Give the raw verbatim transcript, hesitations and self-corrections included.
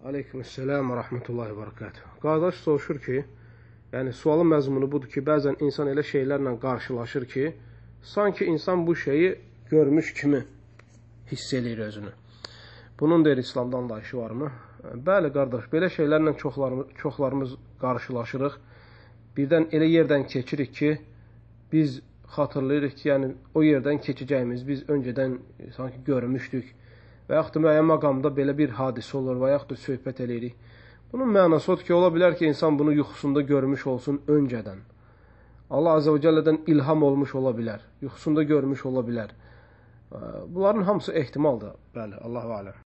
Aleykümselam və rəhmətullahi və barakatuhu. Qardaş soruşur ki, yəni sualın məzmunu budur ki, bəzən insan elə şeylərlə qarşılaşır ki, sanki insan bu şeyi görmüş kimi hiss eləyir özünü. Bunun deyir İslamda anlayışı varmı? Bəli qardaş, belə şeylərlə çoxlarımız, çoxlarımız qarşılaşırıq. Birdən elə yerdən keçirik ki, biz xatırlayırıq ki, yəni o yerdən keçəcəyimiz biz öncədən sanki görmüşdük. Və yaxud da müəyyən məqamda belə bir hadisə olur və yaxud da söhbət eləyirik. Bunun mənası odur ki, ola bilər ki, insan bunu yuxusunda görmüş olsun öncədən. Allah Azə və Cəllədən ilham olmuş ola bilər, yuxusunda görmüş ola bilər. Bunların hamısı ehtimaldır, bəli, Allah-u aləm.